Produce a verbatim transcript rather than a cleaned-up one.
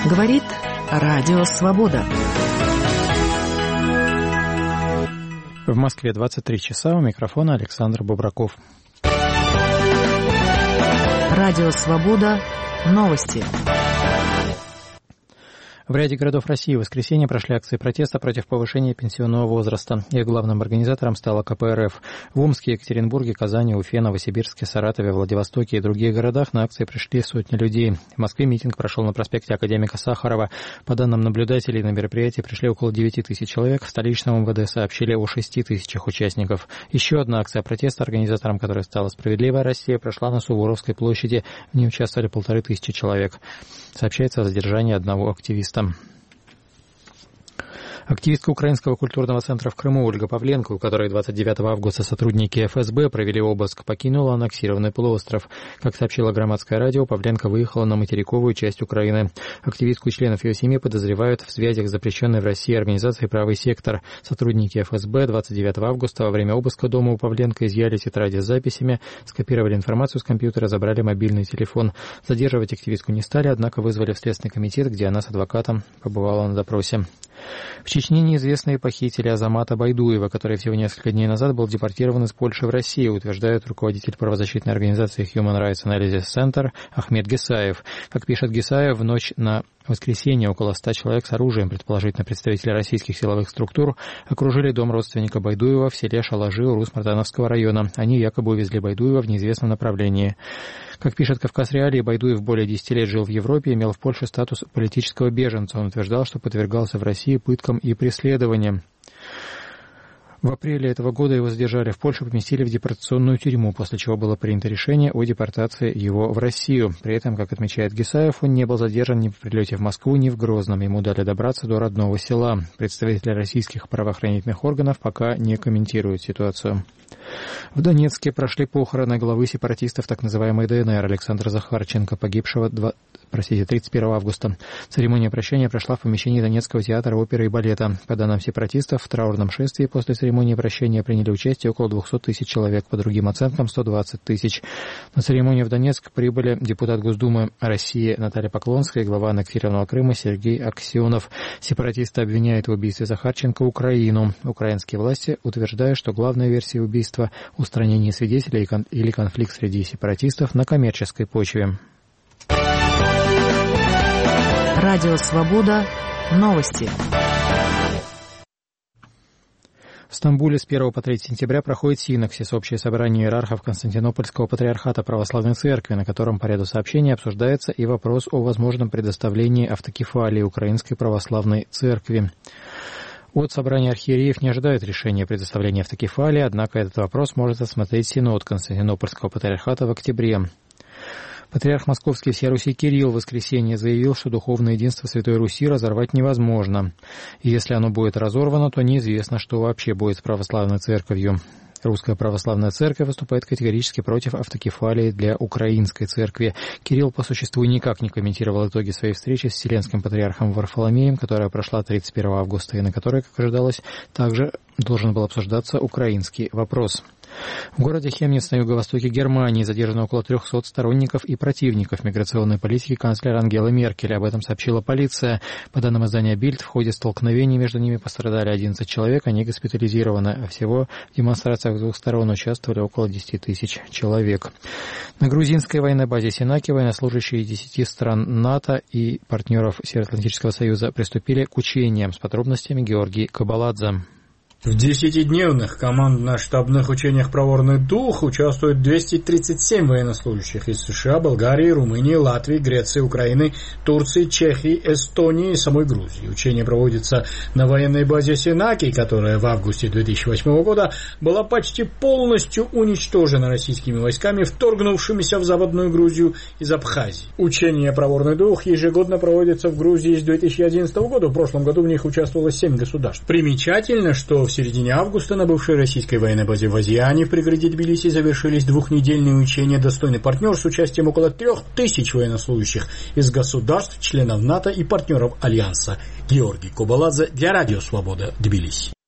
Говорит Радио Свобода. В Москве двадцать три часа, у микрофона Александр Бобраков. Радио Свобода. Новости. В ряде городов России в воскресенье прошли акции протеста против повышения пенсионного возраста. Их главным организатором стала ка пэ эр эф. В Омске, Екатеринбурге, Казани, Уфе, Новосибирске, Саратове, Владивостоке и других городах на акции пришли сотни людей. В Москве митинг прошел на проспекте Академика Сахарова. По данным наблюдателей, на мероприятие пришли около девяти тысяч человек. В столичном эм вэ дэ сообщили о шести тысячах участников. Еще одна акция протеста, организатором которой стала «Справедливая Россия», прошла на Суворовской площади. В ней участвовали полторы тысячи человек. Сообщается о задержании одного активиста. Активистка Украинского культурного центра в Крыму Ольга Павленко, у которой двадцать девятого августа сотрудники эф эс бэ провели обыск, покинула аннексированный полуостров. Как сообщило Громадское радио, Павленко выехала на материковую часть Украины. Активистку и членов ее семьи подозревают в связях с запрещенной в России организацией «Правый сектор». Сотрудники эф эс бэ двадцать девятого августа во время обыска дома у Павленко изъяли тетради с записями, скопировали информацию с компьютера, забрали мобильный телефон. Задерживать активистку не стали, однако вызвали в Следственный комитет, где она с адвокатом побывала на допросе. В Чечне неизвестные похитили Азамата Байдуева, который всего несколько дней назад был депортирован из Польши в Россию, утверждает руководитель правозащитной организации Human Rights Analysis Center Ахмед Гесаев. Как пишет Гесаев, в ночь на воскресенье около ста человек с оружием, предположительно представители российских силовых структур, окружили дом родственника Байдуева в селе Шалажи Урус-Мартановского района. Они якобы увезли Байдуева в неизвестном направлении. Как пишет Кавказ Реалии, Байдуев более десяти лет жил в Европе и имел в Польше статус политического беженца. Он утверждал, что подвергался в России пыткам и преследованиям. В апреле этого года его задержали в Польше, поместили в депортационную тюрьму, после чего было принято решение о депортации его в Россию. При этом, как отмечает Гесаев, он не был задержан ни по прилете в Москву, ни в Грозном. Ему дали добраться до родного села. Представители российских правоохранительных органов пока не комментируют ситуацию. В Донецке прошли похороны главы сепаратистов так называемой дэ эн эр Александра Захарченко, погибшего два... Простите, тридцать первого августа. Церемония прощания прошла в помещении Донецкого театра оперы и балета. По данным сепаратистов, в траурном шествии после церемонии прощания приняли участие около двухсот тысяч человек, по другим оценкам сто двадцать тысяч. На церемонию в Донецк прибыли депутат Госдумы России Наталья Поклонская и глава аннексированного Крыма Сергей Аксенов. Сепаратисты обвиняют в убийстве Захарченко Украину. Украинские власти утверждают, что главная версия убийства – устранение свидетелей или конфликт среди сепаратистов на коммерческой почве. Радио Свобода. Новости. В Стамбуле с первого по третье сентября проходит синоксис, общее собрание иерархов Константинопольского патриархата Православной Церкви, на котором по ряду сообщений обсуждается и вопрос о возможном предоставлении автокефалии Украинской Православной Церкви. От собрания архиереев не ожидают решения предоставления автокефалии, однако этот вопрос может рассмотреть Синод Константинопольского патриархата в октябре. Патриарх Московский всея Руси Кирилл в воскресенье заявил, что духовное единство Святой Руси разорвать невозможно. И если оно будет разорвано, то неизвестно, что вообще будет с православной церковью. Русская православная церковь выступает категорически против автокефалии для украинской церкви. Кирилл по существу никак не комментировал итоги своей встречи с Вселенским патриархом Варфоломеем, которая прошла тридцать первого августа, и на которой, как ожидалось, также должен был обсуждаться украинский вопрос. В городе Хемниц на юго-востоке Германии задержано около трехсот сторонников и противников миграционной политики канцлера Ангелы Меркель. Об этом сообщила полиция. По данным издания Бильд, в ходе столкновений между ними пострадали одиннадцать человек, они госпитализированы, а всего в демонстрациях с двух сторон участвовали около десяти тысяч человек. На грузинской военной базе Синаки военнослужащие десяти стран НАТО и партнеров Североатлантического союза приступили к учениям. С подробностями Георгий Кабаладзе. В десятидневных командно-штабных учениях «Проворный дух» участвуют двести тридцать семь военнослужащих из США, Болгарии, Румынии, Латвии, Греции, Украины, Турции, Чехии, Эстонии и самой Грузии. Учения проводятся на военной базе Синаки, которая в августе две тысячи восьмого года была почти полностью уничтожена российскими войсками, вторгнувшимися в Западную Грузию из Абхазии. Учения «Проворный дух» ежегодно проводятся в Грузии с две тысячи одиннадцатого года. В прошлом году в них участвовало семь государств. Примечательно, что в середине августа на бывшей российской военной базе в Азиане в пригороде Тбилиси завершились двухнедельные учения «Достойный партнер» с участием около трех тысяч военнослужащих из государств, членов НАТО и партнеров Альянса. Георгий Кабаладзе для Радио Свобода, Тбилиси.